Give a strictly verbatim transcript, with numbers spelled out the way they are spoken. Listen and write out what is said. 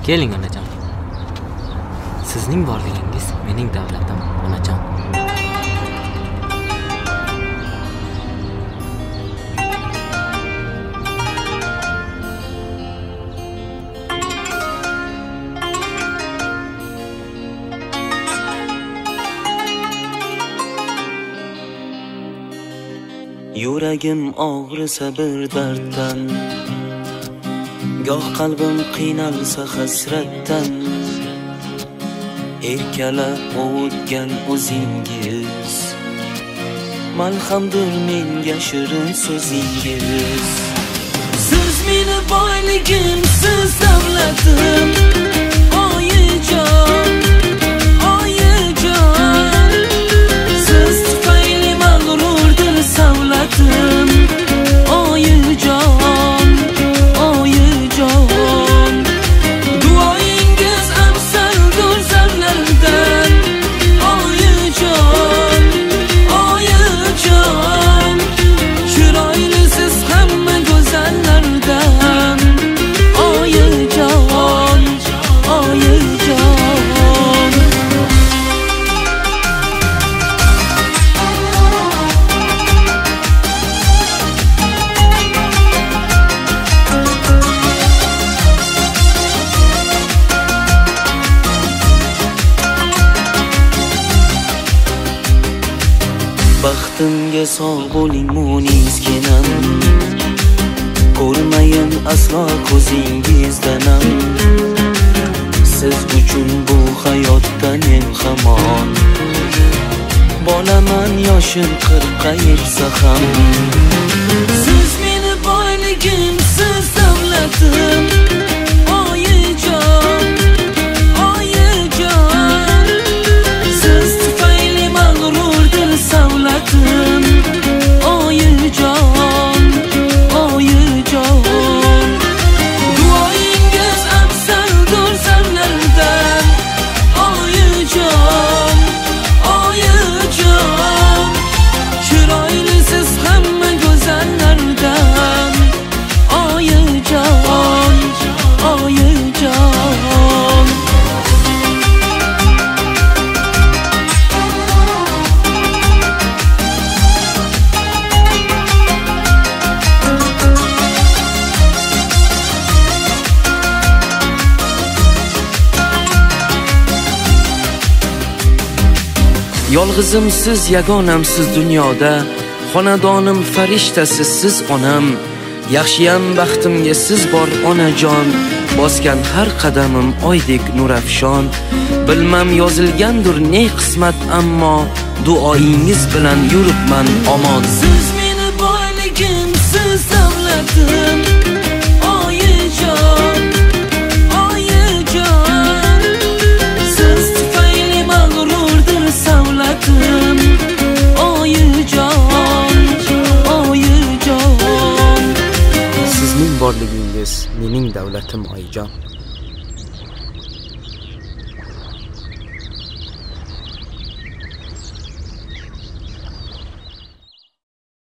Keling onajon. Sizning borligingiz mening davlatim, onajon. Yuragim og'risa bir darddan, goh qalbim qiynalsa hasratdan, erkalab o'tgan o'zingiz malhamdir menga shirin so'zingiz. Siz meni boyligim, siz davlatim, oyijon, oyijon. Siz tufayli mag'rurdir savlatim, oyijon, oyijon. Duoyingiz afzaldur zarlardan, oyijon, oyijon. Chiroyli siz hamma go'zallardan, oyijon, oyijon. Baxtimga sog' bo'ling munizginam, ko'rmayin aslo ko'zingizdanam. Siz uchun bu hayotdan men hamon bolaman, yoshim qirqqa yetsa ham. Siz meni boyligim, siz davlatim, oyijon, oyijon. Siz tufayli mag'rurdir savlatim, oyijon, oyijon. Duoyingiz afzaldur zarlardan, oyijon, oyijon. Chiroyli siz hamma go'zallardan, oyijon, oyijon. Yolg'izimsiz, yagonamsiz dunyoda, xonadonim farishtasiz siz onam. Yaxshiyam baxtimga siz bor onajon, bosgan har qadamim oydek nurafshon. Bilmam yozilgandir ne qismat, ammo duoyingiz bilan yuribman omon. Siz meni boyligim, siz davlatim, oyijon, oyijon. Siz tufayli mag'rurdir savlatim, oyijon, oyijon. Sizning borligingiz mening davlatim, oyijon.